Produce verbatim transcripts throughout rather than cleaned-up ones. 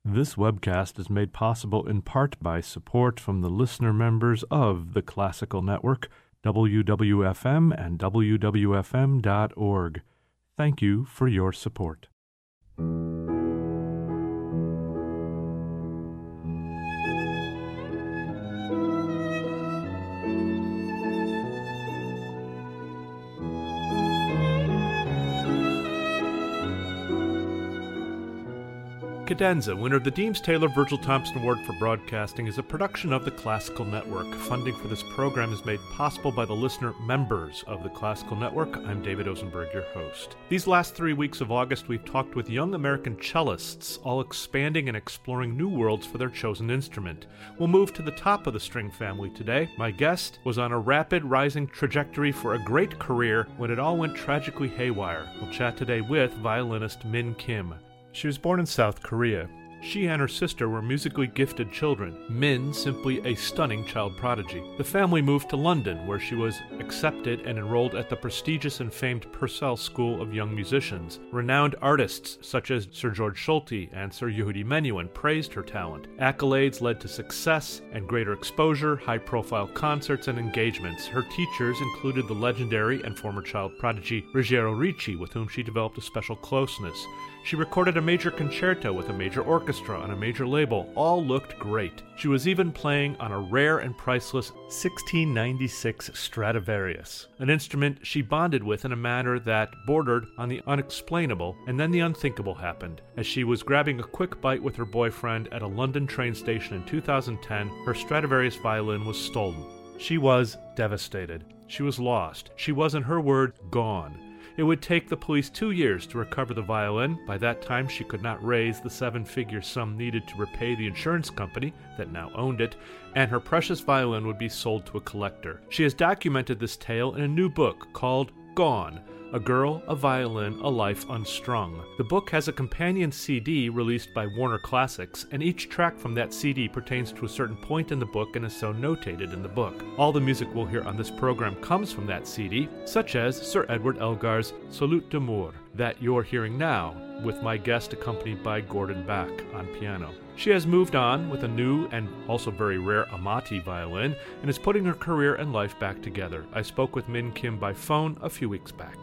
This webcast is made possible in part by support from the listener members of the Classical Network, W W F M and W W F M dot org. Thank you for your support. Cadenza, winner of the Deems Taylor Virgil Thompson Award for Broadcasting, is a production of the Classical Network. Funding for this program is made possible by the listener members of the Classical Network. I'm David Osenberg, your host. These last three weeks of August, we've talked with young American cellists, all expanding and exploring new worlds for their chosen instrument. We'll move to the top of the string family today. My guest was on a rapid rising trajectory for a great career when it all went tragically haywire. We'll chat today with violinist Min Kim. She was born in South Korea. She and her sister were musically gifted children. Min, simply a stunning child prodigy. The family moved to London, where she was accepted and enrolled at the prestigious and famed Purcell School of Young Musicians. Renowned artists such as Sir George Solti and Sir Yehudi Menuhin praised her talent. Accolades led to success and greater exposure, high-profile concerts and engagements. Her teachers included the legendary and former child prodigy Ruggiero Ricci, with whom she developed a special closeness. She recorded a major concerto with a major orchestra on a major label. All looked great. She was even playing on a rare and priceless sixteen ninety-six Stradivarius, an instrument she bonded with in a manner that bordered on the unexplainable, and then the unthinkable happened. As she was grabbing a quick bite with her boyfriend at a London train station in two thousand ten, her Stradivarius violin was stolen. She was devastated. She was lost. She was, in her word, gone. It would take the police two years to recover the violin. By that time, she could not raise the seven-figure sum needed to repay the insurance company that now owned it, and her precious violin would be sold to a collector. She has documented this tale in a new book called Gone: A Girl, a Violin, a Life Unstrung. The book has a companion C D released by Warner Classics, and each track from that C D pertains to a certain point in the book and is so notated in the book. All the music we'll hear on this program comes from that C D, such as Sir Edward Elgar's Salute d'Amour, that you're hearing now, with my guest accompanied by Gordon Bach on piano. She has moved on with a new and also very rare Amati violin and is putting her career and life back together. I spoke with Min Kim by phone a few weeks back.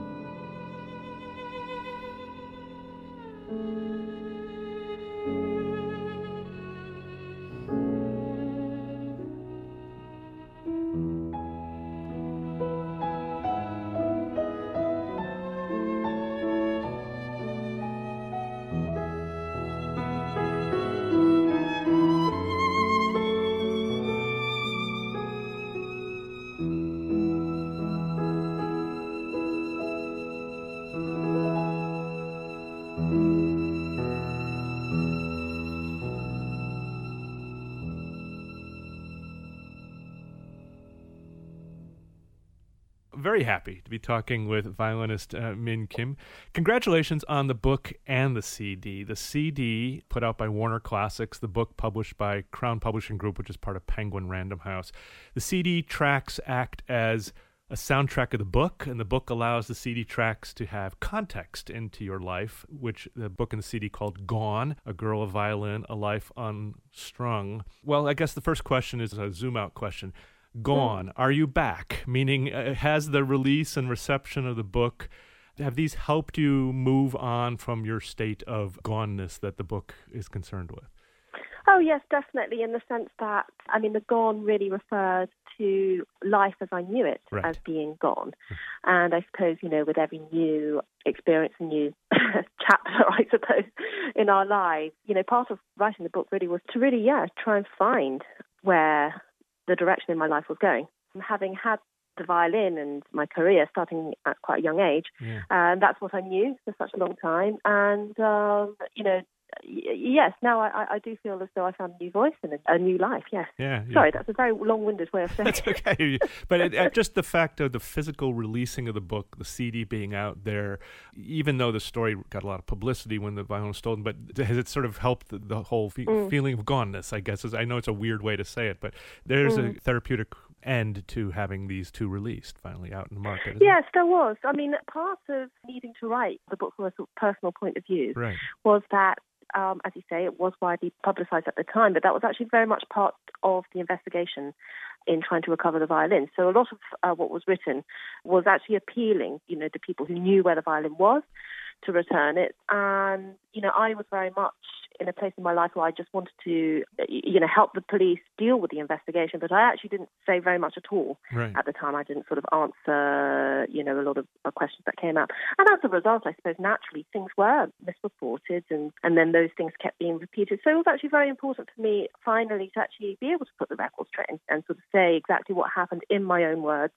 Very happy to be talking with violinist uh, Min Kim. Congratulations on the book and the C D. The C D put out by Warner Classics, the book published by Crown Publishing Group, which is part of Penguin Random House. The C D tracks act as a soundtrack of the book, and the book allows the C D tracks to have context into your life, which the book and the C D called Gone: A Girl, a Violin, a Life Unstrung. Well, I guess the first question is a zoom-out question. Gone. Are you back? Meaning, uh, has the release and reception of the book, have these helped you move on from your state of goneness that the book is concerned with? Oh, yes, definitely, in the sense that, I mean, the gone really refers to life as I knew it, right, as being gone. And I suppose, you know, with every new experience, a new chapter, I suppose, in our lives, you know, part of writing the book really was to really, yeah, try and find where the direction in my life was going. And having had the violin and my career starting at quite a young age, yeah. and that's what I knew for such a long time. And, um, you know, y- yes, now I, I do feel as though I found a new voice and a, a new life, yes. Yeah, yeah. Sorry, that's a very long-winded way of saying it. That's okay. But it, uh, just the fact of the physical releasing of the book, the C D being out there, even though the story got a lot of publicity when the violin was stolen, but has it sort of helped the, the whole fe- mm. feeling of goneness, I guess? Is, I know it's a weird way to say it, but there's mm. a therapeutic end to having these two released, finally out in the market. Yes, it? there was. I mean, part of needing to write the book from a sort of personal point of view right. was that um, as you say, it was widely publicised at the time, but that was actually very much part of the investigation in trying to recover the violin. So a lot of uh, what was written was actually appealing, you know, to people who knew where the violin was to return it. And, you know, I was very much in a place in my life where I just wanted to, you know, help the police deal with the investigation, but I actually didn't say very much at all right. at the time. I didn't sort of answer, you know, a lot of uh, questions that came out. And as a result, I suppose, naturally, things were misreported and, and then those things kept being repeated. So it was actually very important for me, finally, to actually be able to put the record straight and, and sort of say exactly what happened in my own words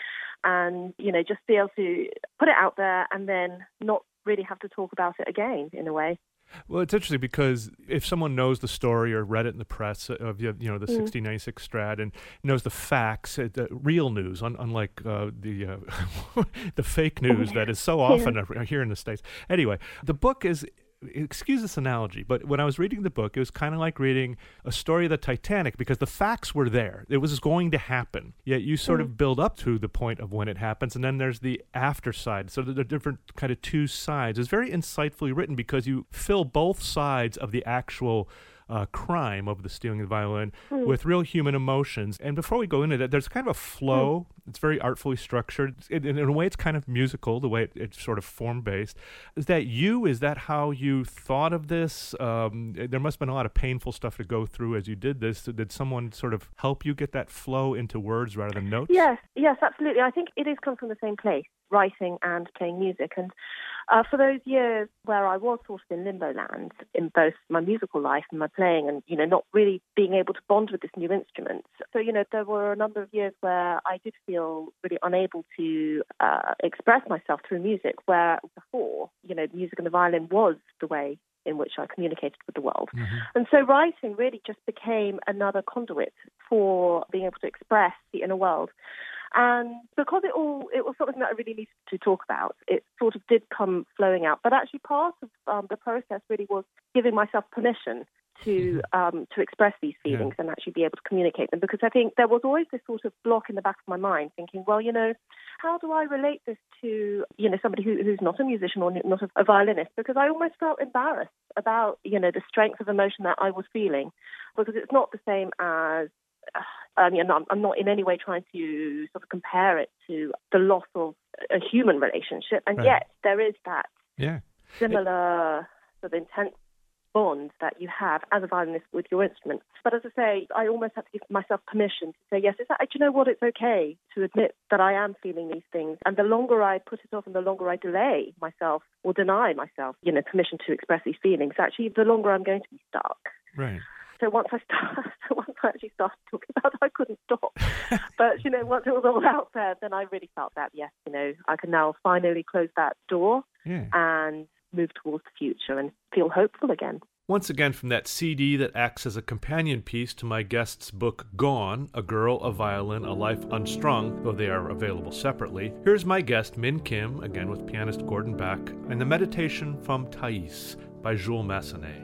and, you know, just be able to put it out there and then not really have to talk about it again, in a way. Well, it's interesting because if someone knows the story or read it in the press of, you know, the mm. sixteen ninety-six Strad and knows the facts, uh, the real news, un- unlike uh, the uh, the fake news that is so often yeah. here in the States. Anyway, the book is, excuse this analogy, but when I was reading the book, it was kind of like reading a story of the Titanic because the facts were there. It was going to happen. Yet you sort mm. of build up to the point of when it happens, and then there's the after side. So there are different kind of two sides. It's very insightfully written because you fill both sides of the actual Uh, crime of the stealing of the violin mm. with real human emotions. And before we go into that, there's kind of a flow. Mm. It's very artfully structured. It, in a way, it's kind of musical, the way it, it's sort of form-based. Is that you? Is that how you thought of this? Um, there must have been a lot of painful stuff to go through as you did this. Did someone sort of help you get that flow into words rather than notes? Yes, yes, absolutely. I think it is come from the same place, writing and playing music. And uh, for those years where I was sort of in limbo land in both my musical life and my playing and, you know, not really being able to bond with this new instrument. So, you know, there were a number of years where I did feel really unable to uh, express myself through music, where before, you know, music and the violin was the way in which I communicated with the world. Mm-hmm. And so writing really just became another conduit for being able to express the inner world. And because it all, it was something that I really needed to talk about, it sort of did come flowing out. But actually part of um, the process really was giving myself permission to um, to express these feelings yeah. and actually be able to communicate them. Because I think there was always this sort of block in the back of my mind thinking, well, you know, how do I relate this to, you know, somebody who, who's not a musician or not a, a violinist? Because I almost felt embarrassed about, you know, the strength of emotion that I was feeling, because it's not the same as, uh, I mean, I'm, I'm not in any way trying to sort of compare it to the loss of a human relationship. And right. yet there is that yeah. similar it, sort of intense bond that you have as a violinist with your instrument. But as I say, I almost had to give myself permission to say, yes, is that, do you know what, it's okay to admit that I am feeling these things. And the longer I put it off and the longer I delay myself or deny myself, you know, permission to express these feelings, actually, the longer I'm going to be stuck. Right. So once I started, once I actually started talking about it, I couldn't stop. But, you know, once it was all out there, then I really felt that, yes, you know, I can now finally close that door yeah. and move towards the future and feel hopeful again. Once again, from that C D that acts as a companion piece to my guest's book, Gone, A Girl, a Violin, A Life Unstrung, though they are available separately, here's my guest, Min Kim, again with pianist Gordon Beck, and the Meditation from Thais by Jules Massenet.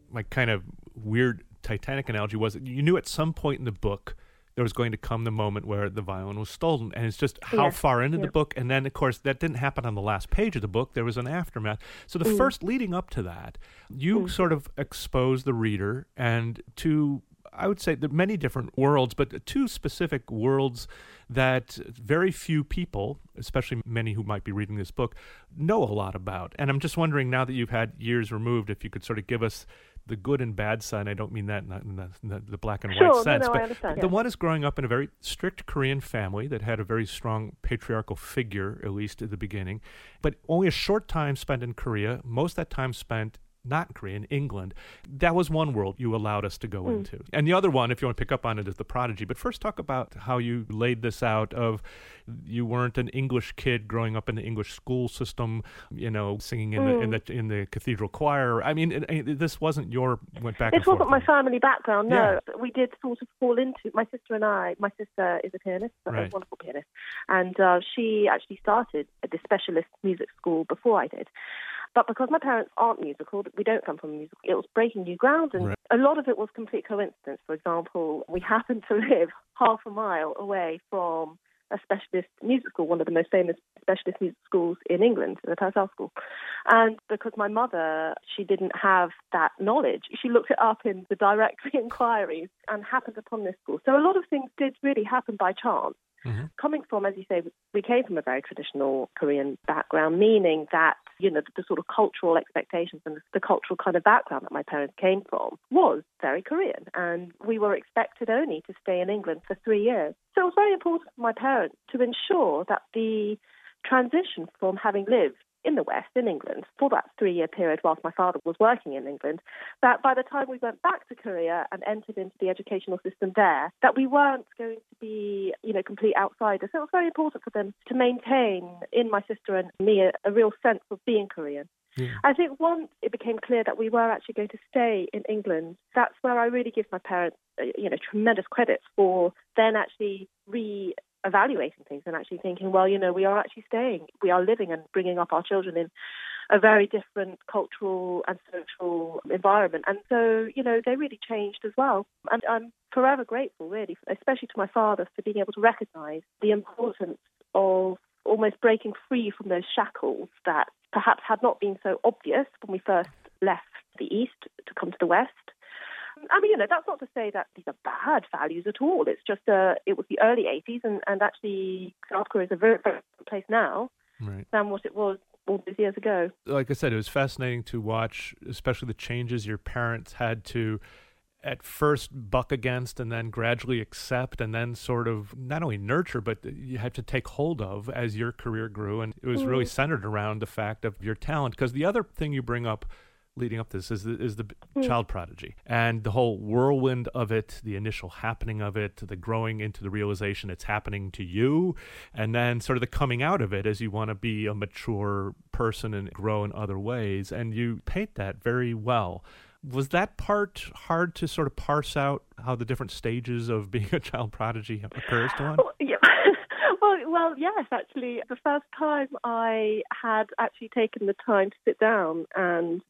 my kind of weird Titanic analogy was that you knew at some point in the book there was going to come the moment where the violin was stolen. And it's just how yes. far into yep. the book. And then, of course, that didn't happen on the last page of the book. There was an aftermath. So the mm. first leading up to that, you mm. sort of expose the reader and to, I would say, there are many different worlds, but two specific worlds that very few people, especially many who might be reading this book, know a lot about. And I'm just wondering, now that you've had years removed, if you could sort of give us the good and bad side. I don't mean that in the, in the, in the black and sure, white sense. No, no, but I understand, the yes. one is growing up in a very strict Korean family that had a very strong patriarchal figure, at least at the beginning, but only a short time spent in Korea, most of that time spent not in Korea, in England. That was one world you allowed us to go mm. into. And the other one, if you want to pick up on it, is The Prodigy. But first talk about how you laid this out of you weren't an English kid growing up in the English school system, you know, singing in, mm. the, in the in the cathedral choir. I mean, it, it, this wasn't your, went back It and forth. wasn't my family background, no. Yeah. We did sort of fall into, my sister and I, my sister is a pianist, right. a wonderful pianist, and uh, she actually started at the specialist music school before I did. But because my parents aren't musical, we don't come from a musical, it was breaking new ground, and right. a lot of it was complete coincidence. For example, we happened to live half a mile away from a specialist music school, one of the most famous specialist music schools in England, the Purcell School. And because my mother, she didn't have that knowledge, she looked it up in the directory inquiries and happened upon this school. So a lot of things did really happen by chance. Mm-hmm. Coming from, as you say, we came from a very traditional Korean background, meaning that, you know, the, the sort of cultural expectations and the, the cultural kind of background that my parents came from was very Korean. And we were expected only to stay in England for three years. So it was very important for my parents to ensure that the transition from having lived in the West, in England, for that three-year period whilst my father was working in England, that by the time we went back to Korea and entered into the educational system there, that we weren't going to be, you know, complete outsiders. So it was very important for them to maintain, in my sister and me, a, a real sense of being Korean. Yeah. I think once it became clear that we were actually going to stay in England, that's where I really give my parents, you know, tremendous credit for then actually re- evaluating things and actually thinking, well, you know, we are actually staying, we are living and bringing up our children in a very different cultural and social environment. And so, you know, they really changed as well. And I'm forever grateful, really, especially to my father, for being able to recognise the importance of almost breaking free from those shackles that perhaps had not been so obvious when we first left the East to come to the West. I mean, you know, that's not to say that these are bad values at all. It's just uh, it was the early eighties, and, and actually South Korea is a very, very different place now right. than what it was all these years ago. Like I said, it was fascinating to watch, especially the changes your parents had to at first buck against and then gradually accept and then sort of not only nurture, but you had to take hold of as your career grew. And it was mm. really centered around the fact of your talent. Because the other thing you bring up leading up to this is the, is the mm. child prodigy and the whole whirlwind of it, the initial happening of it, the growing into the realization it's happening to you, and then sort of the coming out of it as you want to be a mature person and grow in other ways. And you paint that very well. Was that part hard to sort of parse out how the different stages of being a child prodigy occurs to one? Well, yeah. well, well, yes, actually. The first time I had actually taken the time to sit down and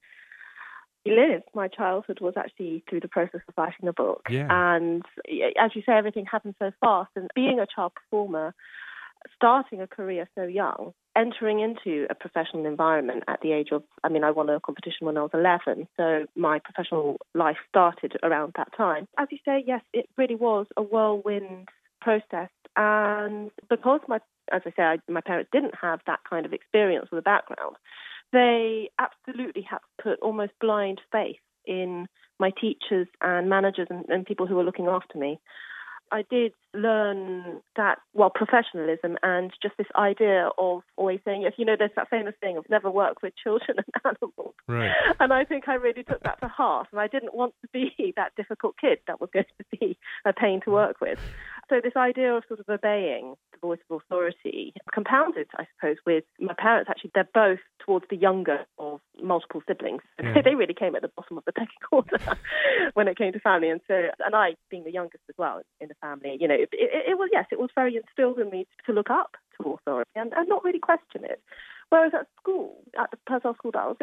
live my childhood was actually through the process of writing a book. Yeah. And as you say, everything happened so fast. And being a child performer, starting a career so young, entering into a professional environment at the age of, I mean, I won a competition when I was eleven, so my professional life started around that time. As you say, yes, it really was a whirlwind process. And because, my, as I say, I, my parents didn't have that kind of experience or the background, they absolutely had to put almost blind faith in my teachers and managers and, and people who were looking after me. I did learn that, well, professionalism and just this idea of always saying, if you know, there's that famous thing of never work with children and animals. Right. And I think I really took that to heart. And I didn't want to be that difficult kid that was going to be a pain to work with. So this idea of sort of obeying the voice of authority compounded, I suppose, with my parents. Actually, they're both towards the younger of multiple siblings. Yeah. They really came at the bottom of the pecking order when it came to family. And so, and I, being the youngest as well in the family, you know, it, it, it was, yes, it was very instilled in me to look up to authority and, and not really question it. Whereas at school, at the Purcell School that I was in,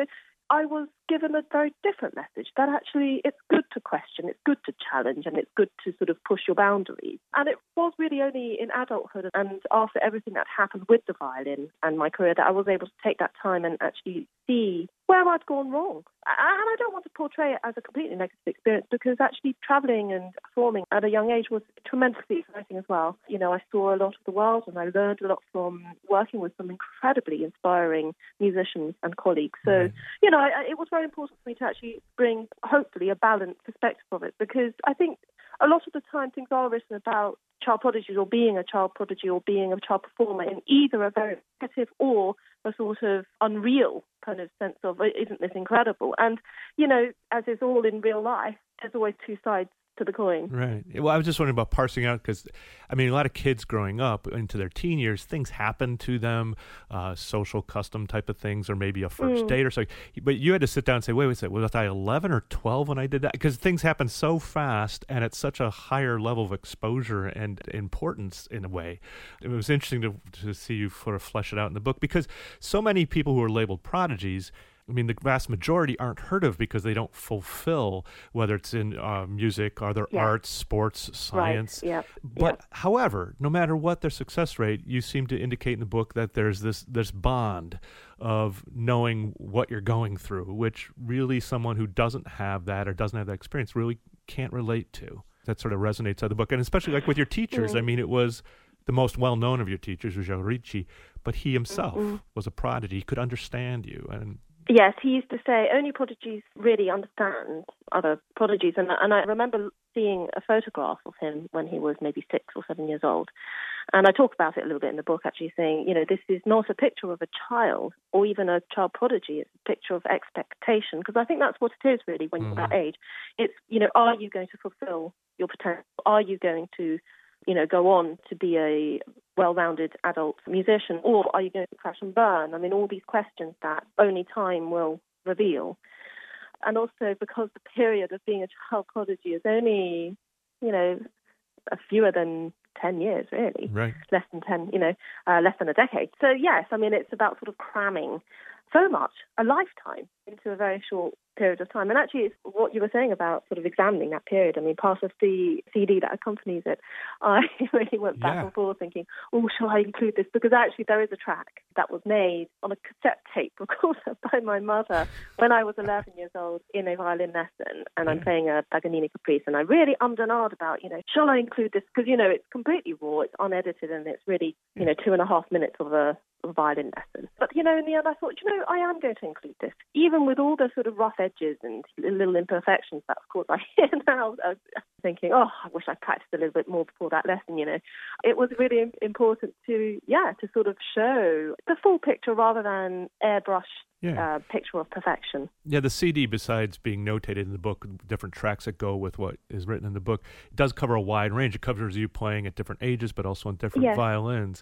I was given a very different message, that actually it's good to question, it's good to challenge, and it's good to sort of push your boundaries. And it was really only in adulthood and after everything that happened with the violin and my career that I was able to take that time and actually see where I'd gone wrong. And I don't want to portray it as a completely negative experience, because actually travelling and performing at a young age was tremendously exciting as well. You know, I saw a lot of the world and I learned a lot from working with some incredibly inspiring musicians and colleagues. So, mm. you know, I, it was very important for me to actually bring, hopefully, a balanced perspective of it, because I think a lot of the time things are written about child prodigies or being a child prodigy or being a child performer in either a very negative or a sort of unreal kind of sense of, isn't this incredible? And, you know, as is all in real life, there's always two sides to the coin. Right. Well, I was just wondering about parsing out, because, I mean, a lot of kids growing up into their teen years, things happen to them, uh, social custom type of things, or maybe a first mm. date or so. But you had to sit down and say, wait, wait a second, was I eleven or twelve when I did that? Because things happen so fast and at such a higher level of exposure and importance in a way. It was interesting to, to see you sort of flesh it out in the book, because so many people who are labeled prodigies, I mean, the vast majority aren't heard of because they don't fulfill, whether it's in uh, music, or their yeah. arts, sports, science. Right. Yeah. But yeah. however, no matter what their success rate, you seem to indicate in the book that there's this this bond of knowing what you're going through, which really someone who doesn't have that or doesn't have that experience really can't relate to. That sort of resonates out of the book. And especially like with your teachers, mm. I mean, it was the most well-known of your teachers was Joe Ricci, but he himself mm-hmm. was a prodigy. He could understand you. And yes, he used to say only prodigies really understand other prodigies. And, and I remember seeing a photograph of him when he was maybe six or seven years old. And I talk about it a little bit in the book, actually saying, you know, this is not a picture of a child or even a child prodigy. It's a picture of expectation, because I think that's what it is really when mm-hmm. you're that age. It's, you know, are you going to fulfill your potential? Are you going to, you know, go on to be a well-rounded adult musician, or are you going to crash and burn? I mean, all these questions that only time will reveal. And also because the period of being a child prodigy is only, you know, a fewer than ten years, really. Right. Less than ten, you know, uh, less than a decade. So, yes, I mean, it's about sort of cramming so much, a lifetime, into a very short period of time. And actually, it's what you were saying about sort of examining that period. I mean, part of the C D that accompanies it, I really went back yeah. and forth thinking, oh, shall I include this? Because actually there is a track that was made on a cassette tape recorder by my mother when I was eleven years old in a violin lesson, and yeah. I'm playing a Paganini Caprice, and I really ummed and ahed about, you know, shall I include this? Because, you know, it's completely raw, it's unedited, and it's really, you know, two and a half minutes of a violin lesson. But, you know, in the end, I thought, you know, I am going to include this, even with all the sort of rough edges and little imperfections that, of course, I hear now. I was thinking, oh, I wish I practiced a little bit more before that lesson, you know. It was really important to, yeah, to sort of show the full picture rather than airbrush yeah. uh, picture of perfection. Yeah, the C D, besides being notated in the book, different tracks that go with what is written in the book, it does cover a wide range. It covers you playing at different ages, but also on different yes. violins.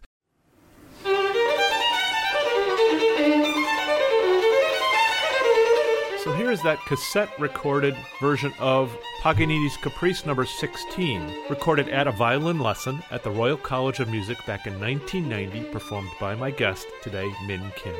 So here is that cassette-recorded version of Paganini's Caprice number sixteen, recorded at a violin lesson at the Royal College of Music back in nineteen ninety, performed by my guest today, Min Kim.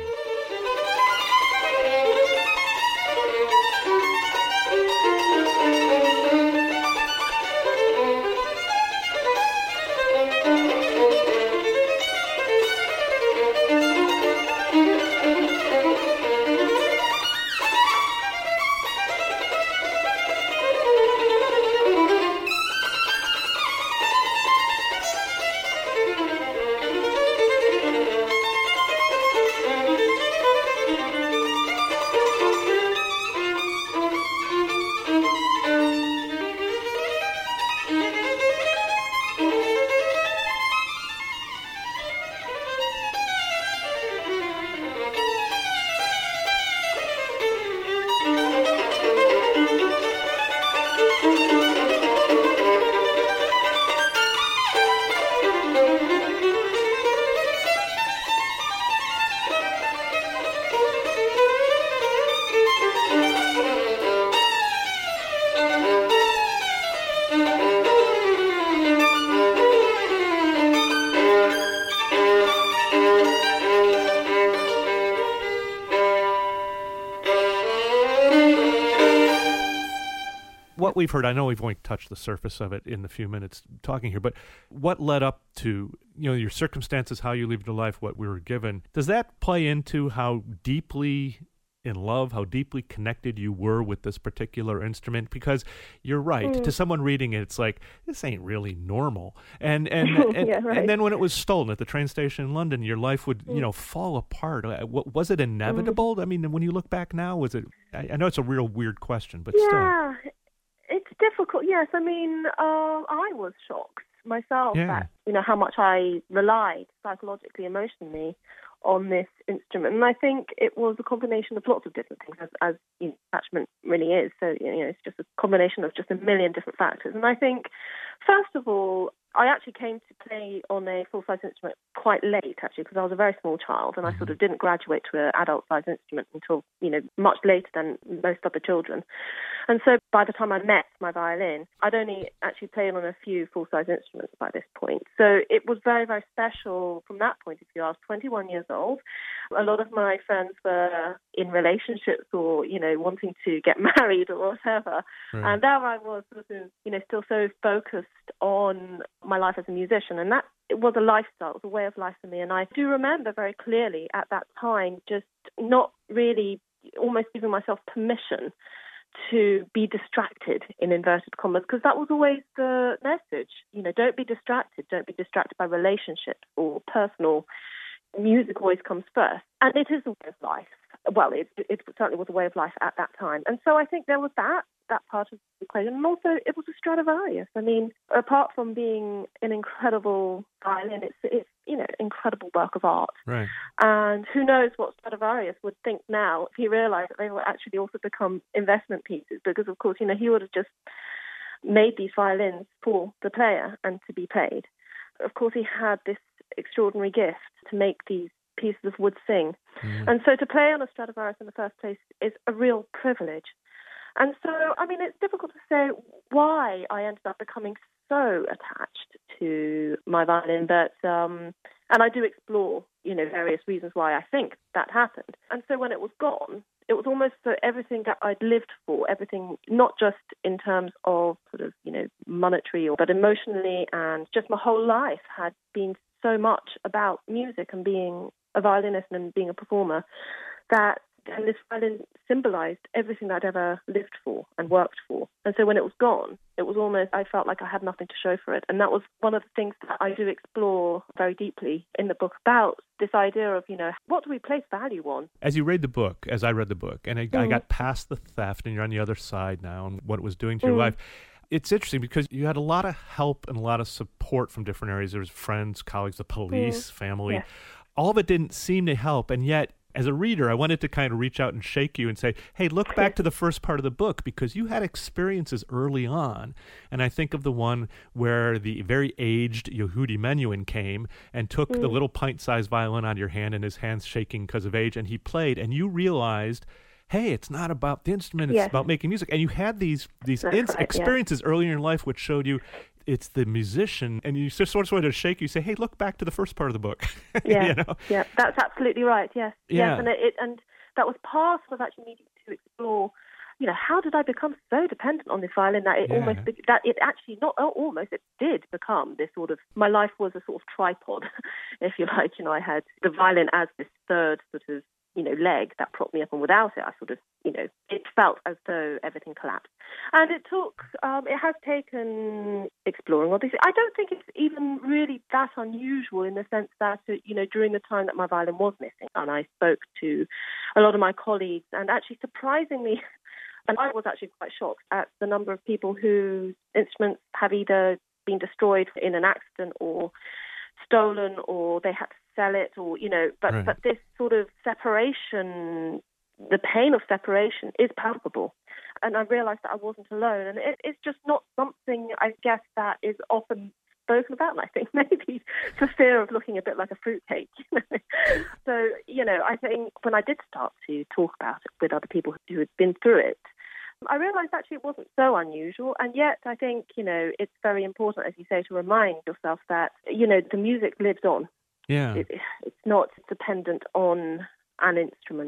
what we've heard, I know we've only touched the surface of it in the few minutes talking here, but what led up to, you know, your circumstances, how you lived your life, what we were given, does that play into how deeply in love, how deeply connected you were with this particular instrument? Because you're right, mm. to someone reading it, it's like, this ain't really normal. And and and, yeah, right. and then when it was stolen at the train station in London, your life would, mm. you know, fall apart. Was it inevitable? Mm. I mean, when you look back now, was it, I, I know it's a real weird question, but yeah, still. Yeah, it's difficult, yes. I mean, uh, I was shocked myself yeah. at, you know, how much I relied psychologically, emotionally on this instrument. And I think it was a combination of lots of different things, as, as you know, attachment really is. So, you know, it's just a combination of just a million different factors. And I think, first of all, I actually came to play on a full-size instrument quite late, actually, because I was a very small child, and I sort of didn't graduate to an adult-size instrument until, you know, much later than most other children. And so by the time I met my violin, I'd only actually played on a few full-size instruments by this point. So it was very, very special from that point of view. I was twenty-one years old. A lot of my friends were in relationships or, you know, wanting to get married or whatever. Right. And there I was sort of, you know, still so focused on my life as a musician. And that it was a lifestyle, it was a way of life for me. And I do remember very clearly at that time just not really almost giving myself permission to be distracted, in inverted commas, because that was always the message. You know, don't be distracted. Don't be distracted by relationships or personal. Music always comes first. And it is a way of life. Well, it, it certainly was a way of life at that time. And so I think there was that, that part of the equation. And also it was a Stradivarius. I mean, apart from being an incredible violin, it's, it's you know, incredible work of art. Right. And who knows what Stradivarius would think now if he realized that they will actually also become investment pieces, because, of course, you know, he would have just made these violins for the player and to be played. Of course, he had this extraordinary gift to make these pieces of wood sing. Mm. And so to play on a Stradivarius in the first place is a real privilege. And so, I mean, it's difficult to say why I ended up becoming so attached to my violin, but um, and I do explore, you know, various reasons why I think that happened. And so when it was gone, it was almost for everything that I'd lived for, everything, not just in terms of sort of, you know, monetary, or, but emotionally, and just my whole life had been so much about music and being a violinist and being a performer, that and this violin symbolized everything I'd ever lived for and worked for. And so when it was gone, it was almost, I felt like I had nothing to show for it. And that was one of the things that I do explore very deeply in the book, about this idea of, you know, what do we place value on? As you read the book, as I read the book, and I, mm. I got past the theft, and you're on the other side now, and what it was doing to mm. your life, it's interesting because you had a lot of help and a lot of support from different areas. There was friends, colleagues, the police, mm. family. Yes. All of it didn't seem to help, and yet, as a reader, I wanted to kind of reach out and shake you and say, hey, look back to the first part of the book, because you had experiences early on. And I think of the one where the very aged Yehudi Menuhin came and took mm. the little pint-sized violin out of your hand, and his hands shaking because of age, and he played, and you realized, hey, it's not about the instrument, it's yes. about making music. And you had these these ins- right, experiences yeah. early in your life which showed you it's the musician, and you just sort of wanted to shake you, say, hey, look back to the first part of the book. Yeah, you know? yeah, that's absolutely right, yes. Yeah. Yes, and, it, it, and that was part of actually needing to explore, you know, how did I become so dependent on this violin that it yeah. almost, that it actually, not almost, it did become this sort of, my life was a sort of tripod, if you like. You know, I had the violin as this third sort of, you know, leg that propped me up, and without it, I sort of, you know, it felt as though everything collapsed. And it took, um, it has taken exploring all these. I don't think it's even really that unusual, in the sense that, you know, during the time that my violin was missing, and I spoke to a lot of my colleagues, and actually surprisingly, and I was actually quite shocked at the number of people whose instruments have either been destroyed in an accident or stolen, or they had to sell it, or, you know, but, right. but this sort of separation, the pain of separation is palpable. And I realized that I wasn't alone. And it, it's just not something, I guess, that is often spoken about. And I think maybe for fear of looking a bit like a fruitcake. You know? So, you know, I think when I did start to talk about it with other people who had been through it, I realized actually it wasn't so unusual. And yet I think, you know, it's very important, as you say, to remind yourself that, you know, the music lives on. Yeah. It, it's not dependent on an instrument.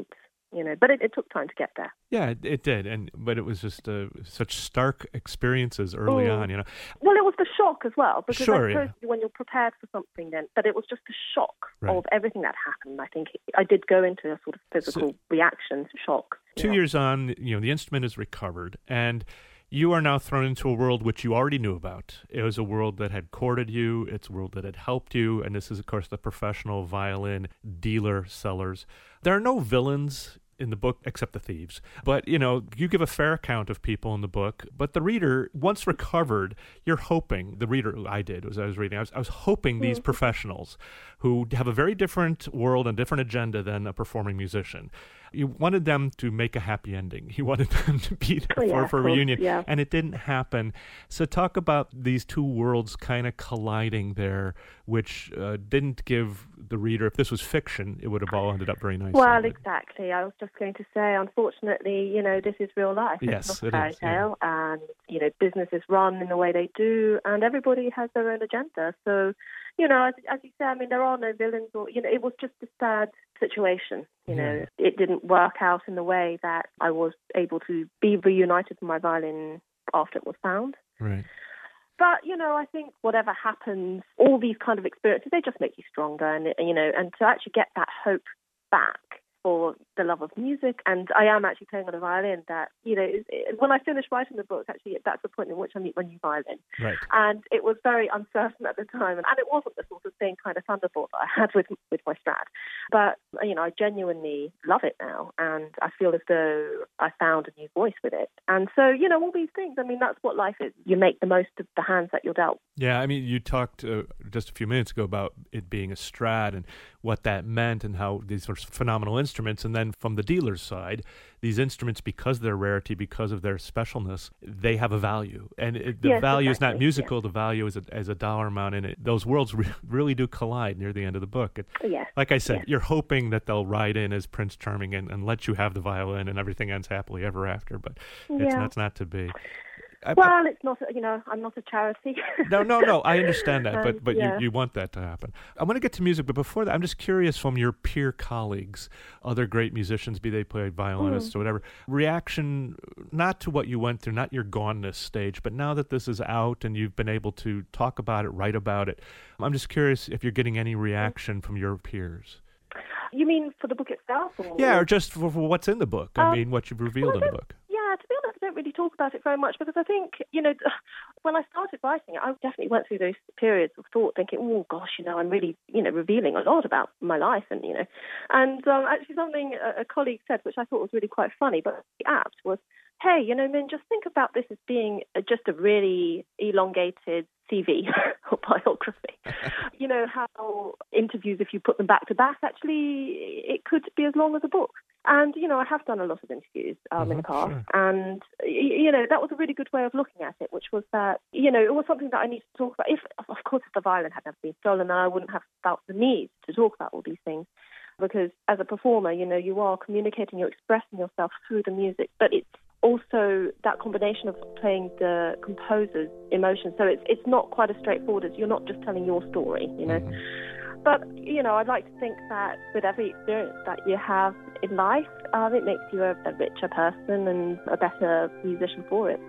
you know, but it, it took time to get there. Yeah, it, it did, and but it was just uh, such stark experiences early mm. on, you know. Well, it was the shock as well, because sure, I suppose yeah. when you're prepared for something, then, but it was just the shock right. of everything that happened. I think I did go into a sort of physical so, reaction to shock. Two know. years on, you know, the instrument is recovered, and you are now thrown into a world which you already knew about. It was a world that had courted you. It's a world that had helped you. And this is, of course, the professional violin dealer sellers. There are no villains in the book except the thieves. But, you know, you give a fair account of people in the book. But the reader, once recovered, you're hoping, the reader, I did, as I was reading, I was, I was hoping these professionals who have a very different world and different agenda than a performing musician, you wanted them to make a happy ending. You wanted them to be there oh, yeah, for, for a reunion, yeah. and it didn't happen. So talk about these two worlds kind of colliding there, which uh, didn't give the reader, if this was fiction, it would have all ended up very nicely. Well, exactly. I was just going to say, unfortunately, you know, this is real life. Yes, it's not it a fairy is, tale, yeah. and, you know, businesses run in the way they do, and everybody has their own agenda. So, you know, as, as you say, I mean, there are no villains, or, you know, it was just a sad situation. You yeah. know, it didn't work out in the way that I was able to be reunited with my violin after it was found. Right. But, you know, I think whatever happens, all these kind of experiences, they just make you stronger. And, you know, and to actually get that hope back for the love of music. And I am actually playing on a violin that, you know, when I finished writing the book, actually, that's the point in which I meet my new violin. Right. And it was very uncertain at the time. And, and it wasn't the sort of same kind of thunderbolt that I had with with my Strat. But, you know, I genuinely love it now. And I feel as though I found a new voice with it. And so, you know, all these things, I mean, that's what life is. You make the most of the hands that you're dealt. Yeah, I mean, you talked uh, just a few minutes ago about it being a Strat and what that meant and how these were phenomenal instruments. And then from the dealer's side, these instruments, because of their rarity, because of their specialness, they have a value. And it, the yes, value exactly. is not musical. Yes. The value is a, as a dollar amount. And it, those worlds re- really do collide near the end of the book. It, yes. Like I said, yes. you're hoping that they'll ride in as Prince Charming and, and let you have the violin and everything ends happily ever after. But yeah. it's, not, it's not to be. I, well, it's not, you know, I'm not a charity. no, no, no, I understand that, um, but but yeah. you, you want that to happen. I want to get to music, but before that, I'm just curious from your peer colleagues, other great musicians, be they played violinists mm. or whatever, reaction not to what you went through, not your goneness stage, but now that this is out and you've been able to talk about it, write about it, I'm just curious if you're getting any reaction from your peers. You mean for the book itself? Or... Yeah, or just for, for what's in the book. I um, mean, what you've revealed well, in the book. Yeah, to be honest, I don't really talk about it very much because I think, you know, when I started writing it, I definitely went through those periods of thought thinking, oh, gosh, you know, I'm really, you know, revealing a lot about my life and, you know. And um, actually something a, a colleague said, which I thought was really quite funny, but apt, was, hey, you know, Min, just think about this as being just a really elongated C V or biography. You know, how interviews, if you put them back to back, actually, it could be as long as a book. And, you know, I have done a lot of interviews um, mm-hmm, in the past. Sure. And, you know, that was a really good way of looking at it, which was that, you know, it was something that I needed to talk about. If, of course, if the violin had never been stolen, I wouldn't have felt the need to talk about all these things. Because as a performer, you know, you are communicating, you're expressing yourself through the music. But it's also that combination of playing the composer's emotions. So it's it's not quite as straightforward as you're not just telling your story, you know. Mm-hmm. But, you know, I'd like to think that with every experience that you have in life, uh, it makes you a, a richer person and a better musician for it.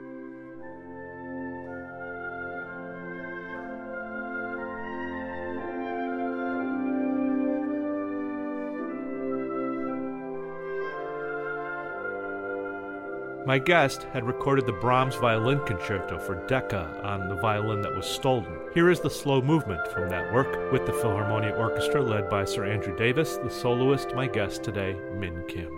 My guest had recorded the Brahms Violin Concerto for Decca on the violin that was stolen. Here is the slow movement from that work with the Philharmonia Orchestra led by Sir Andrew Davis, the soloist, my guest today, Min Kim.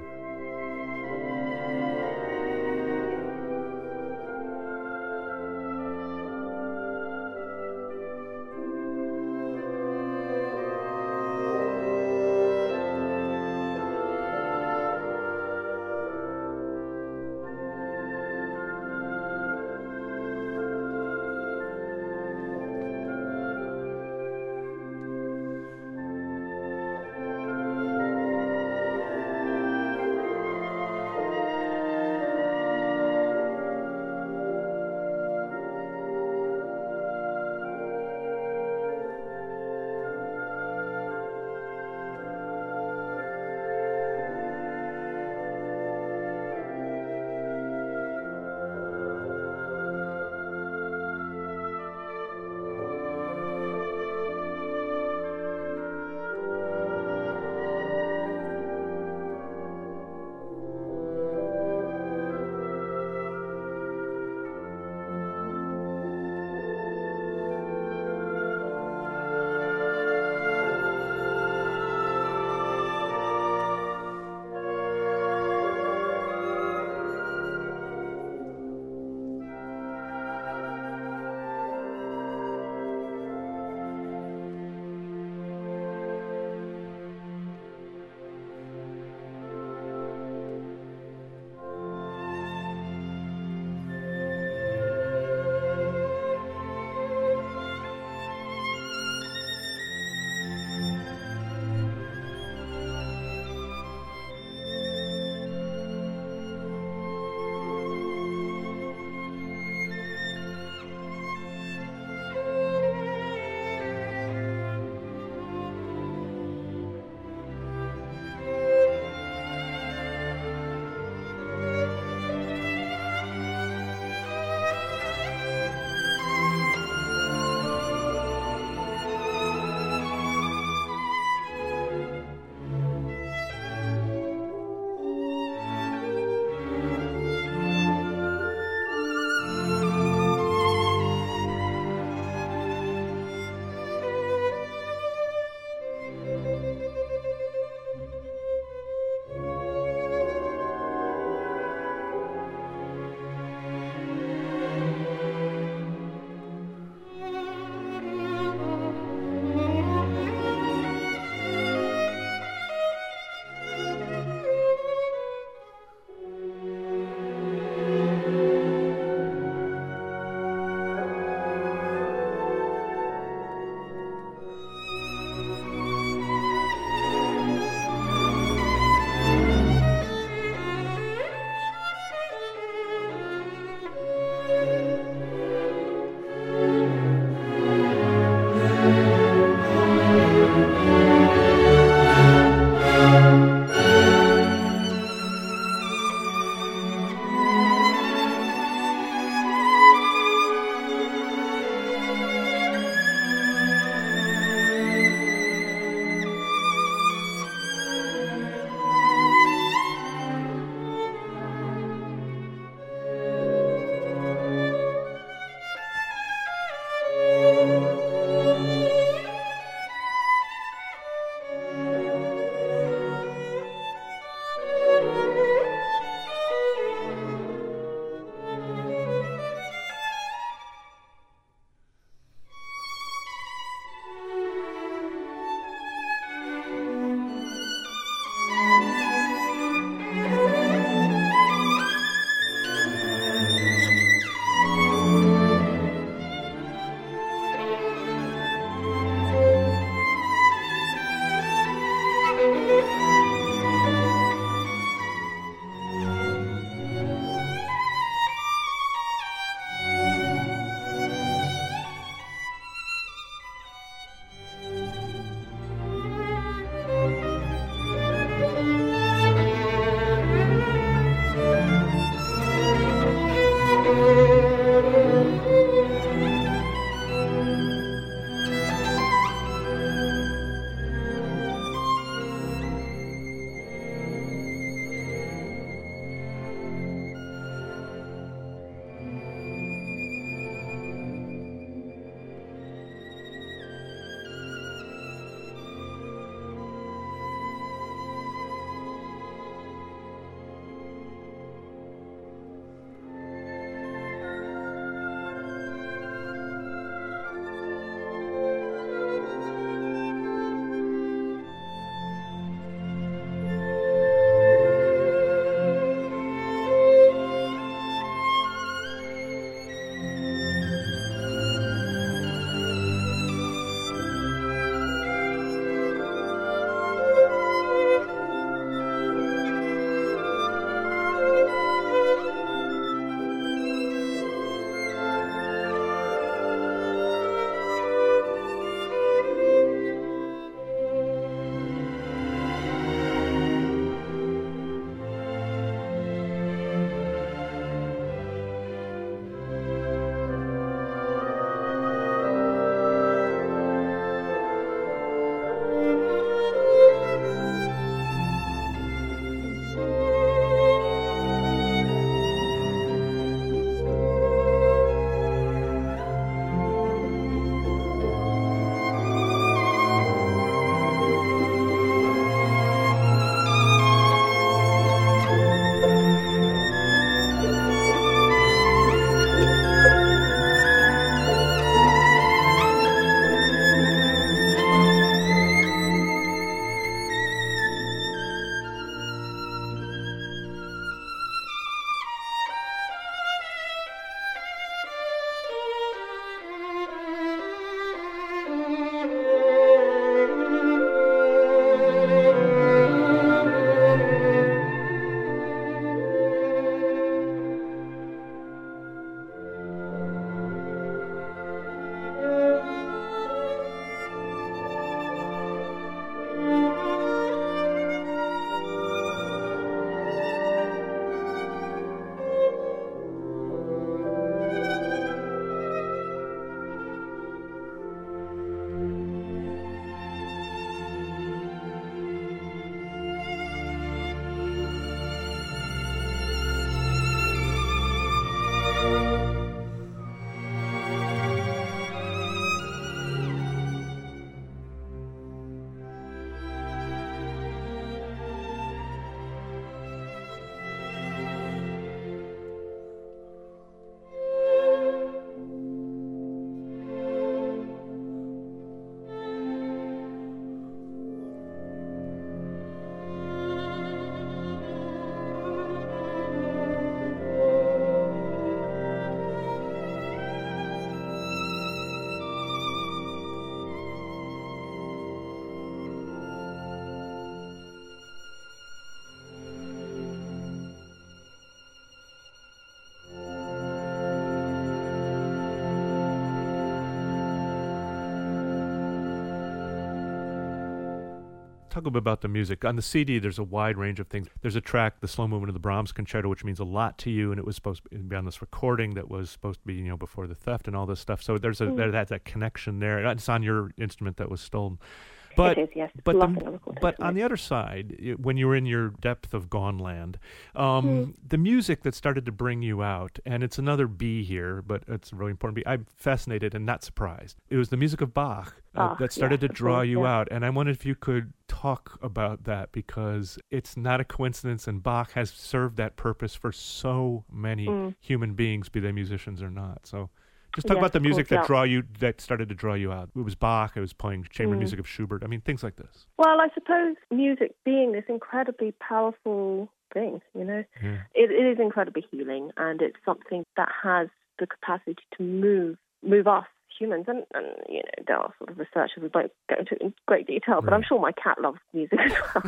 Talk a little bit about the music. On the C D, there's a wide range of things. There's a track, the slow movement of the Brahms Concerto, which means a lot to you, and it was supposed to be on this recording that was supposed to be, you know, before the theft and all this stuff. So there's a mm. there, that, that connection there. It's on your instrument that was stolen. But, it is, yes. But, the, but on the other side, when you were in your depth of gone land, um, mm. the music that started to bring you out, and it's another B here, but it's a really important B. I'm fascinated and not surprised. It was the music of Bach, Bach uh, that started yeah, to draw course, you yeah. out. And I wondered if you could talk about that, because it's not a coincidence, and Bach has served that purpose for so many mm. human beings, be they musicians or not. So... Just talk yes, about the music course, that yeah. draw you, that started to draw you out. It was Bach. It was playing chamber mm. music of Schubert. I mean, things like this. Well, I suppose music being this incredibly powerful thing, you know, yeah. it, it is incredibly healing, and it's something that has the capacity to move move us humans. And, and you know, there are sort of researchers who won't go into it in great detail, but right. I'm sure my cat loves music as well.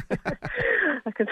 I could,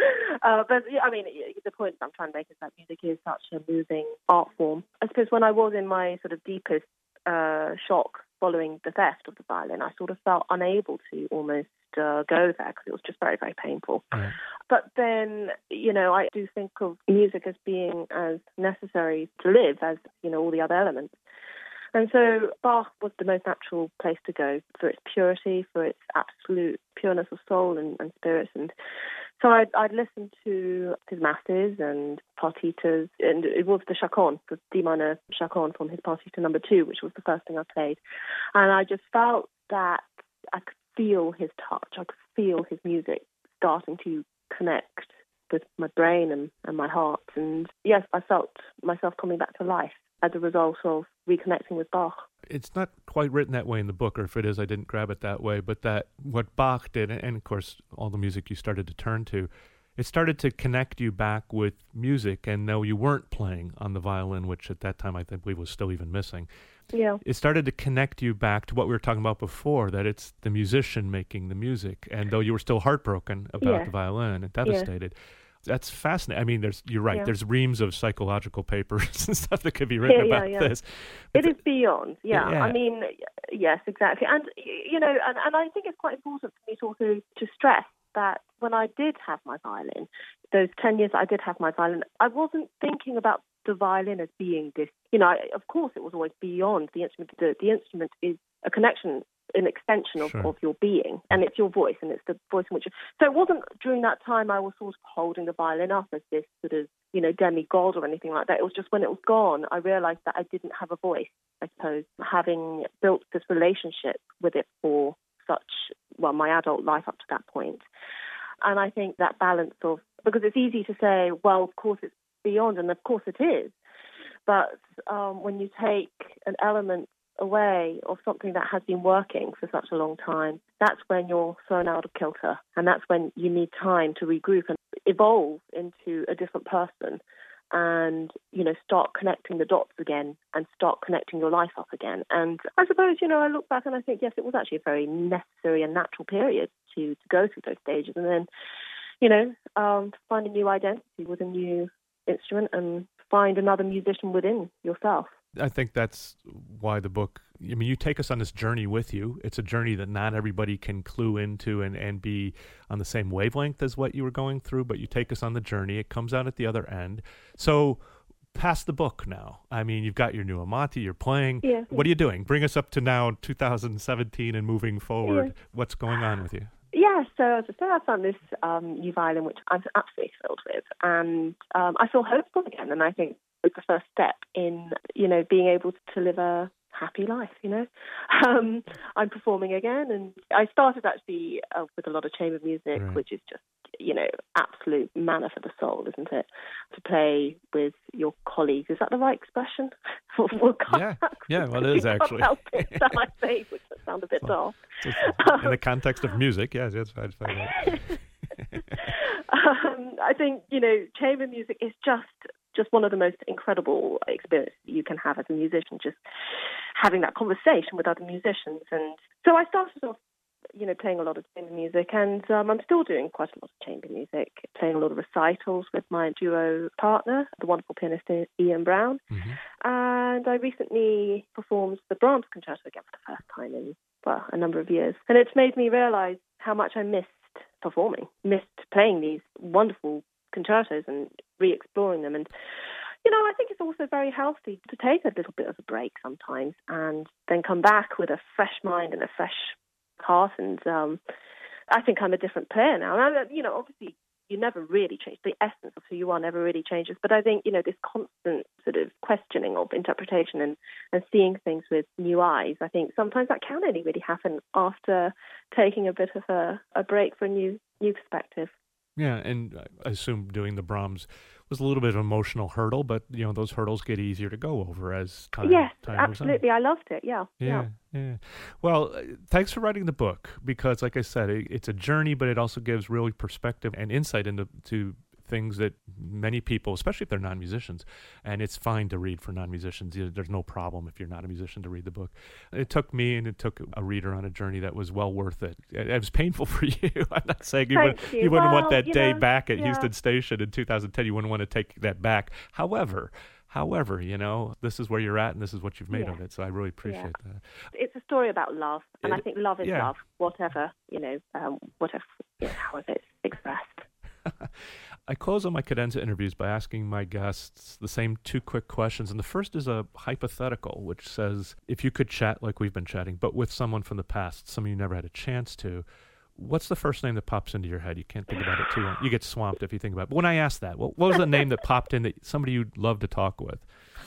uh, but yeah, I mean, the point I'm trying to make is that music is such a moving art form. I suppose when I was in my sort of deepest uh, shock following the theft of the violin, I sort of felt unable to almost uh, go there because it was just very, very painful. Right. But then, you know, I do think of music as being as necessary to live as, you know, all the other elements. And so Bach was the most natural place to go for its purity, for its absolute pureness of soul and, and spirit. And so I'd, I'd listen to his masses and partitas, and it was the chaconne, the D minor chaconne from his partita number two, which was the first thing I played. And I just felt that I could feel his touch. I could feel his music starting to connect with my brain and, and my heart. And yes, I felt myself coming back to life as a result of reconnecting with Bach. It's not quite written that way in the book, or if it is, I didn't grab it that way, but that what Bach did, and of course all the music you started to turn to, it started to connect you back with music, and though you weren't playing on the violin, which at that time I think believe was still even missing, yeah. it started to connect you back to what we were talking about before, that it's the musician making the music, and though you were still heartbroken about yeah. the violin and devastated, yeah. That's fascinating. I mean, there's you're right. Yeah. There's reams of psychological papers and stuff that could be written yeah, about yeah, yeah. this. It is beyond, yeah. yeah. I mean, yes, exactly. And, you know, and, and I think it's quite important for me to also to stress that when I did have my violin, those ten years that I did have my violin, I wasn't thinking about the violin as being this, you know, I, of course it was always beyond the instrument. The, the instrument is a connection, an extension of, sure. of your being, and it's your voice, and it's the voice in which you... So it wasn't during that time I was sort of holding the violin up as this sort of, you know, demigod or anything like that. It was just when it was gone, I realized that I didn't have a voice, I suppose, having built this relationship with it for such, well, my adult life up to that point. And I think that balance of, because it's easy to say, well, of course it's beyond, and of course it is, but um, when you take an element away of something that has been working for such a long time, that's when you're thrown out of kilter, and that's when you need time to regroup and evolve into a different person, and, you know, start connecting the dots again and start connecting your life up again. And I suppose, you know, I look back and I think, yes, it was actually a very necessary and natural period to, to go through those stages, and then, you know, um, to find a new identity with a new instrument and find another musician within yourself. I think that's why the book, I mean, you take us on this journey with you. It's a journey that not everybody can clue into and, and be on the same wavelength as what you were going through, but you take us on the journey. It comes out at the other end. So past the book now. I mean, you've got your new Amati, you're playing. Yeah. What are you doing? Bring us up to now two thousand seventeen and moving forward. Yeah. What's going on with you? Yeah, so as I say, I found this um, new violin, which I'm absolutely thrilled with, and um, I feel hopeful again, and I think it's the first step in, you know, being able to live a happy life, you know. Um, I'm performing again, and I started actually uh, with a lot of chamber music, right. which is just, you know, absolute manna for the soul, isn't it? To play with your colleagues. Is that the right expression? Well, yeah, yeah, well, it is actually. Help it, that I say, which sounds a bit well, dull. In the context of music, yes, yes, I'd say that. um, I think, you know, chamber music is just just one of the most incredible experiences you can have as a musician, just having that conversation with other musicians. And so I started off, you know, playing a lot of chamber music, and um, I'm still doing quite a lot of chamber music, playing a lot of recitals with my duo partner, the wonderful pianist Ian Brown. Mm-hmm. And I recently performed the Brahms Concerto again for the first time in, well, a number of years. And it's made me realise how much I miss performing, missed playing these wonderful concertos and re-exploring them. And, you know, I think it's also very healthy to take a little bit of a break sometimes and then come back with a fresh mind and a fresh heart. And um, I think I'm a different player now. And, I, you know, obviously you never really change. The essence of who you are never really changes. But I think, you know, this constant sort of questioning of interpretation and, and seeing things with new eyes, I think sometimes that can only really happen after taking a bit of a, a break for a new new perspective. Yeah, and I assume doing the Brahms was a little bit of an emotional hurdle, but, you know, those hurdles get easier to go over as time Yes, time absolutely. I loved it, yeah. Yeah, yeah. yeah. Well, uh, thanks for writing the book, because, like I said, it, it's a journey, but it also gives really perspective and insight into to things that many people, especially if they're non-musicians, and it's fine to read for non-musicians. There's no problem if you're not a musician to read the book. It took me and it took a reader on a journey that was well worth it. It, it was painful for you. I'm not saying you, would, you. you wouldn't well, want that day know, back at yeah. Houston Station in two thousand ten. You wouldn't want to take that back. However, However, you know, this is where you're at and this is what you've made yeah. of it. So I really appreciate yeah. that. It's a story about love. And it, I think love is yeah. love, whatever, you know, um, whatever, you know, however it's expressed. I close on my Cadenza interviews by asking my guests the same two quick questions. And the first is a hypothetical, which says, if you could chat like we've been chatting, but with someone from the past, someone you never had a chance to, what's the first name that pops into your head? You can't think about it too long. You get swamped if you think about it. But when I asked that, what, what was the name that popped in that somebody you'd love to talk with?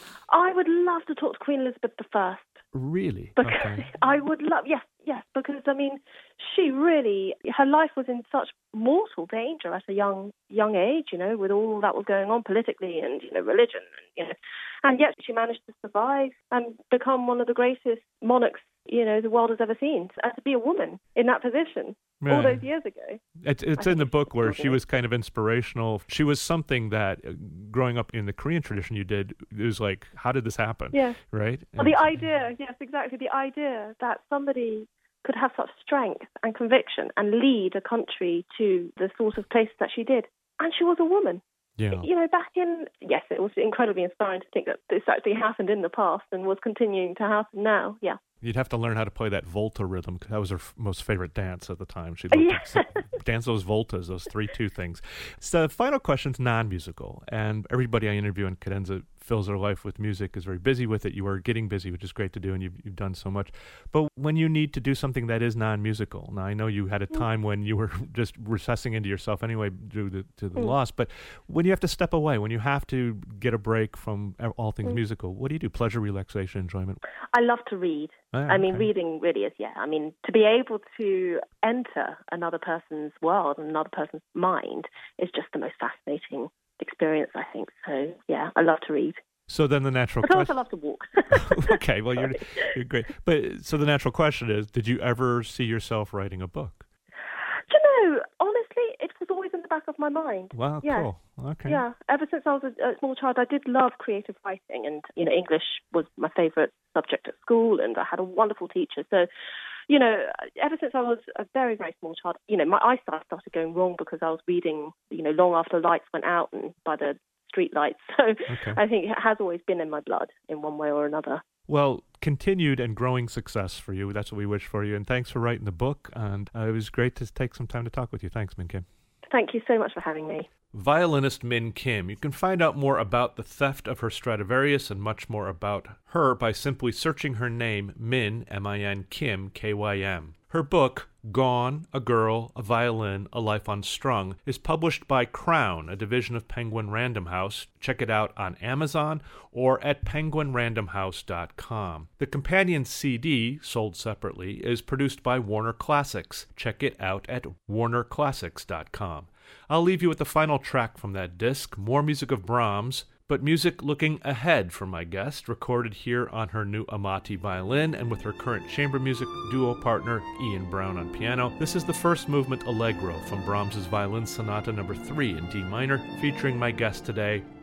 I would love to talk to Queen Elizabeth the First. Really? Because okay. I would love, yes, yes, because, I mean, she really, her life was in such mortal danger at a young young age, you know, with all that was going on politically and, you know, religion, and, you know, and yet she managed to survive and become one of the greatest monarchs, you know, the world has ever seen. And to be a woman in that position yeah. all those years ago. It's, it's in the book where she was kind of inspirational. She was something that, uh, growing up in the Korean tradition you did, it was like, how did this happen? Yeah. Right? Well, the idea, yes, exactly, the idea that somebody could have such strength and conviction and lead a country to the sort of places that she did. And she was a woman. Yeah. You know, back in, yes, it was incredibly inspiring to think that this actually happened in the past and was continuing to happen now, yeah. You'd have to learn how to play that Volta rhythm, because that was her f- most favorite dance at the time. She loved yeah. to dance those Voltas, those three two things. So the final question's non-musical, and everybody I interview in Cadenza fills their life with music, is very busy with it. You are getting busy, which is great to do, and you've, you've done so much. But when you need to do something that is non-musical, now I know you had a time when you were just recessing into yourself anyway due to, to the mm. loss, but when you have to step away, when you have to get a break from all things mm. musical, what do you do? Pleasure, relaxation, enjoyment? I love to read. Oh, I mean, okay. reading really is, yeah. I mean, to be able to enter another person's world and another person's mind is just the most fascinating experience, I think. So, yeah, I love to read. So then the natural question... I also love to walk. Okay, well, you're, you're great. But so the natural question is, did you ever see yourself writing a book? Do you know, honestly, it was always in the back of my mind. Wow, yeah. cool. Okay. Yeah, ever since I was a, a small child, I did love creative writing, and, you know, English was my favourite subject at school, and I had a wonderful teacher. So, you know, ever since I was a very, very small child, you know, my eyesight started going wrong because I was reading, you know, long after lights went out and by the street lights. So okay. I think it has always been in my blood in one way or another. Well, continued and growing success for you. That's what we wish for you. And thanks for writing the book. And uh, it was great to take some time to talk with you. Thanks, Min Kim. Thank you so much for having me. Violinist Min Kim. You can find out more about the theft of her Stradivarius and much more about her by simply searching her name, Min, M I N, Kim, K Y M. Her book, Gone, A Girl, A Violin, A Life Unstrung, is published by Crown, a division of Penguin Random House. Check it out on Amazon or at penguin random house dot com. The companion C D, sold separately, is produced by Warner Classics. Check it out at warner classics dot com. I'll leave you with the final track from that disc, more music of Brahms, but music looking ahead for my guest, recorded here on her new Amati violin and with her current chamber music duo partner Ian Brown on piano. This is the first movement Allegro from Brahms's Violin Sonata number three in D minor, featuring my guest today,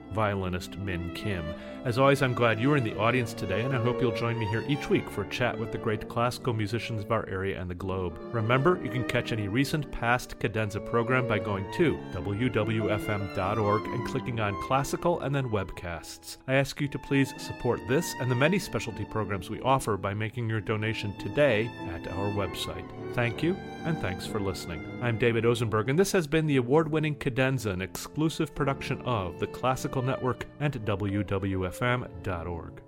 violinist Min Kim. As always, I'm glad you are in the audience today, and I hope you'll join me here each week for a chat with the great classical musicians of our area and the globe. Remember, you can catch any recent past Cadenza program by going to w w f m dot org and clicking on Classical and then Webcasts. I ask you to please support this and the many specialty programs we offer by making your donation today at our website. Thank you, and thanks for listening. I'm David Ozenberg, and this has been the award-winning Cadenza, an exclusive production of the Classical Network and w w f m dot org.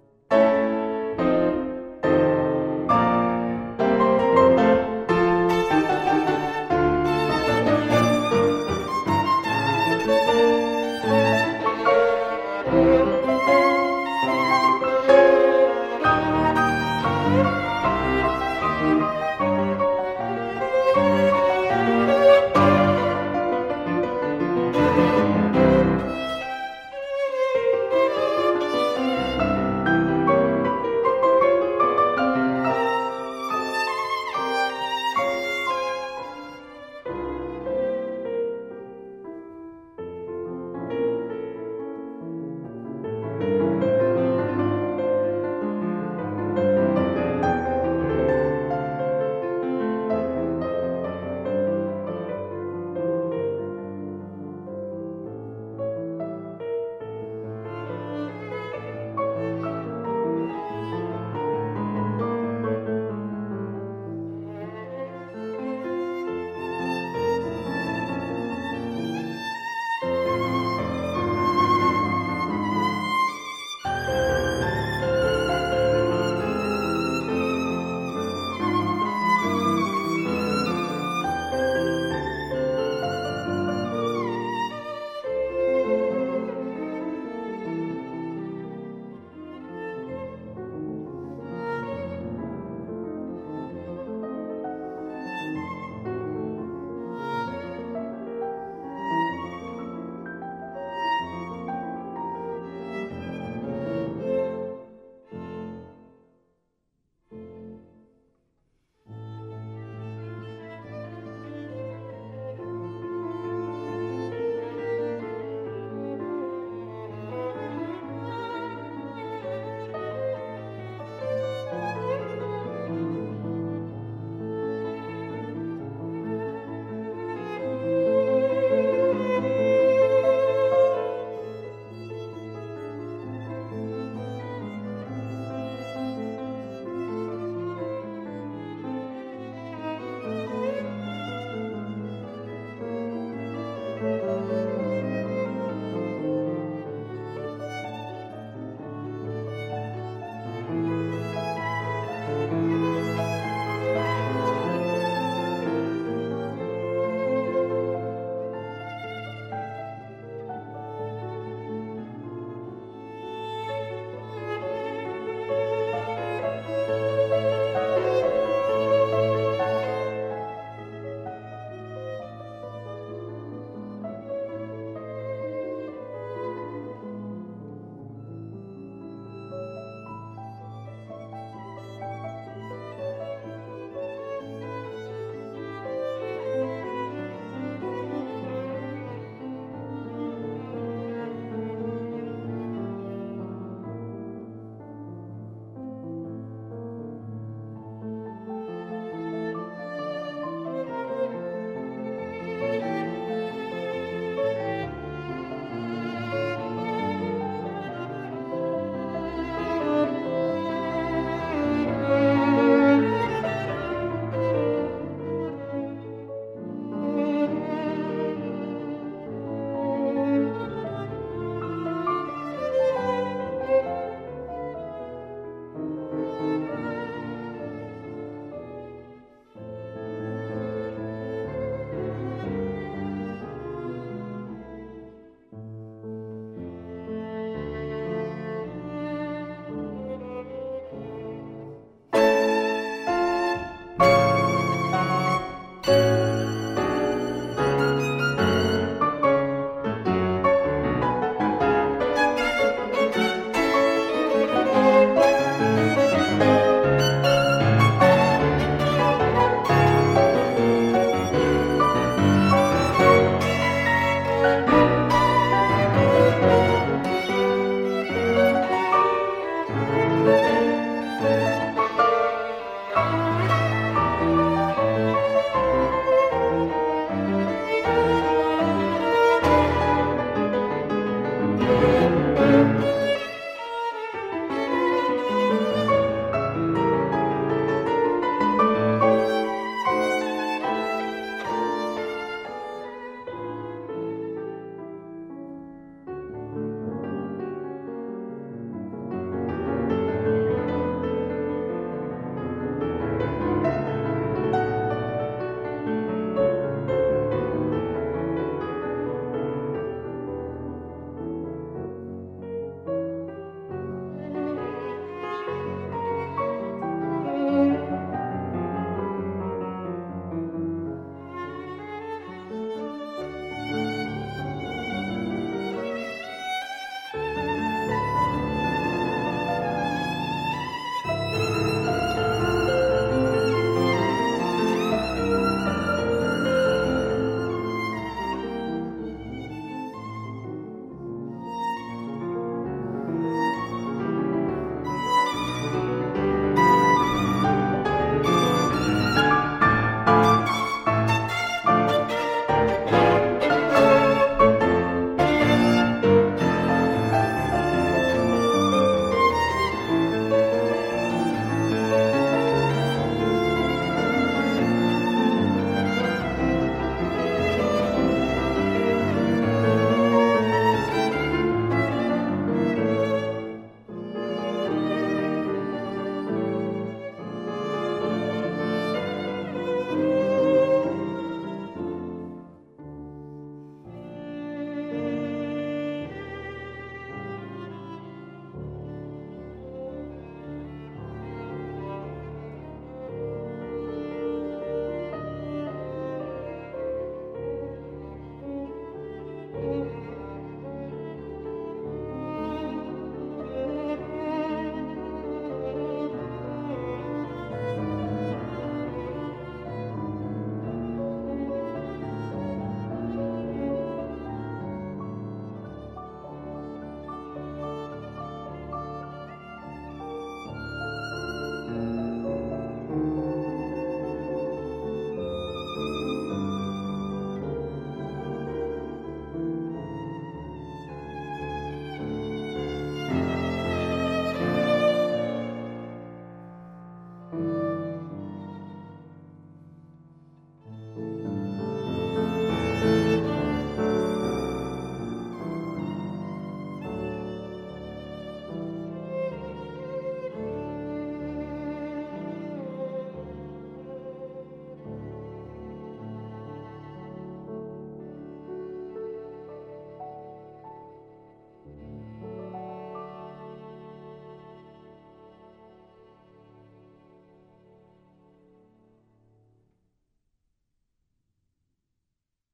you.